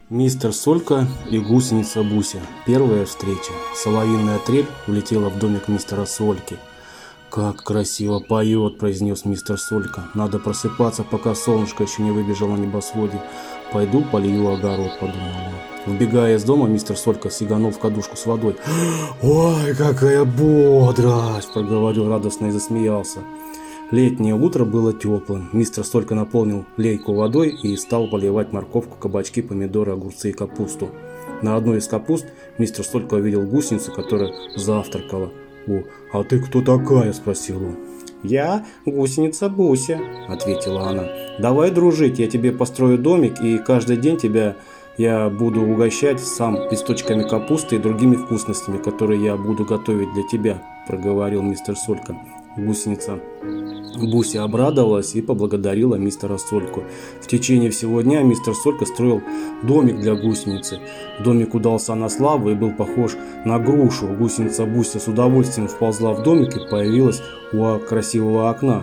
Мистер Солька и гусеница Буся. Первая встреча. Соловьиная трель улетела в домик мистера Сольки. «Как красиво поет», – произнес мистер Солька. «Надо просыпаться, пока солнышко еще не выбежало на небосводе. Пойду полью огород», – подумал он. Вбегая из дома, мистер Солька сиганул в кадушку с водой. «Ой, какая бодрость!» – проговорил радостно и засмеялся. Летнее утро было теплым. Мистер Солька наполнил лейку водой и стал поливать морковку, кабачки, помидоры, огурцы и капусту. На одной из капуст мистер Солька увидел гусеницу, которая завтракала. «О, а ты кто такая?» – спросил он. «Я гусеница Буся», – ответила она. «Давай дружить, я тебе построю домик, и каждый день тебя я буду угощать сам листочками капусты и другими вкусностями, которые я буду готовить для тебя», – проговорил мистер Солька. Гусеница Буся обрадовалась и поблагодарила мистера Сольку. В течение всего дня мистер Солька строил домик для гусеницы. Домик удался на славу и был похож на грушу. Гусеница Буся с удовольствием вползла в домик и появилась у красивого окна.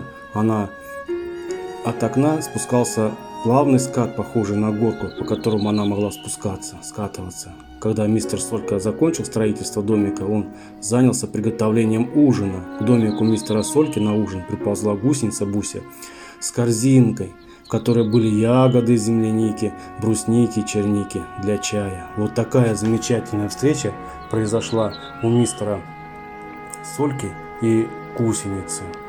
От окна спускался плавный скат, похожий на горку, по которому она могла скатываться. Когда мистер Солька закончил строительство домика, он занялся приготовлением ужина. К домику мистера Сольки на ужин приползла гусеница Буся с корзинкой, в которой были ягоды земляники, брусники и черники для чая. Вот такая замечательная встреча произошла у мистера Сольки и гусеницы.